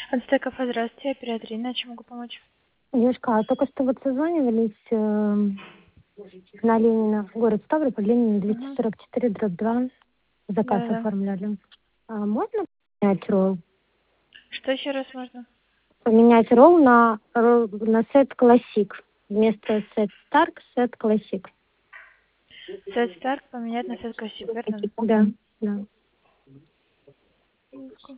Ансте кафе, здравствуйте, оператор Инна, чем могу помочь? Девушка, только что вот созванивались на Ленина, город Ставрополь, Ленина Угу. 244/2, заказ Да-да. оформляли. Можно поменять ролл? Что еще раз можно? Поменять ролл на сет классик. Вместо сет старк, сет классик. Сет Старк поменять на сет Классик, верно? Да, да. Минутку.